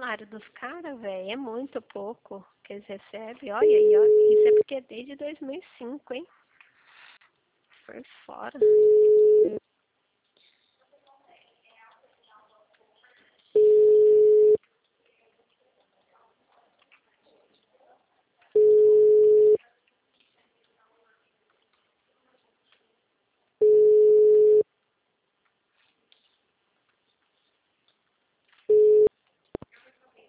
salário dos caras, velho, é muito pouco que eles recebem. Olha aí, ó. Isso é porque é desde 2005, hein? Por fora.